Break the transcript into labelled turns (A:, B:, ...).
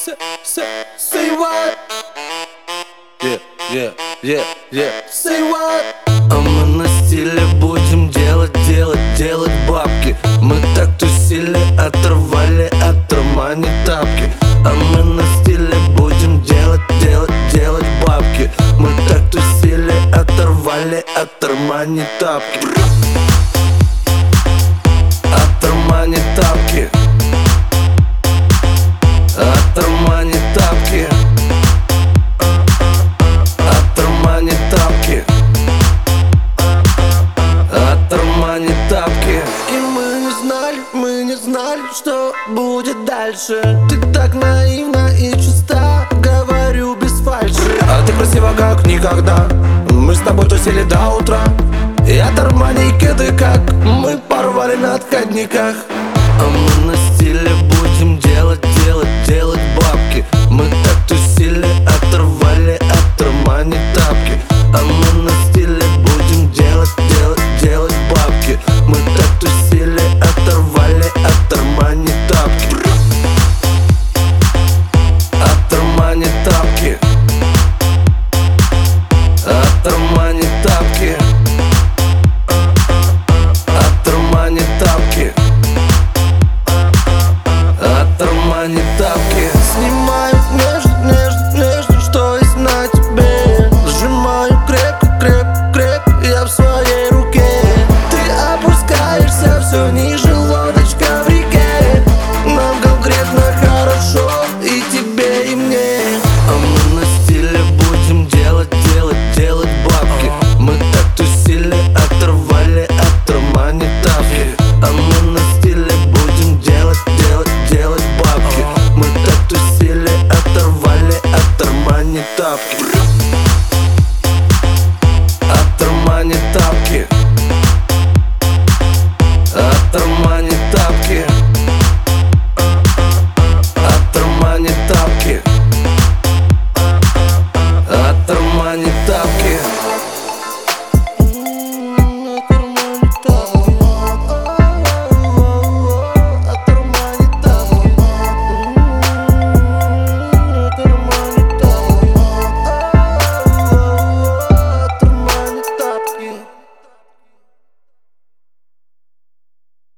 A: Say what? Say what?
B: А мы на стиле будем делать бабки. Мы так тусили, оторвали от Армани тапки. А мы на стиле будем делать бабки. Мы так тусили, оторвали от Армани тапки. От Армани тапки. От Армани тапки. От Армани тапки. От Армани тапки.
A: И мы не знали, что будет дальше. Ты так наивна и чиста, говорю без фальши.
B: А ты красива как никогда. Мы с тобой тусили до утра. И от Армани кеды как мы порвали на отходниках. А мы на стиле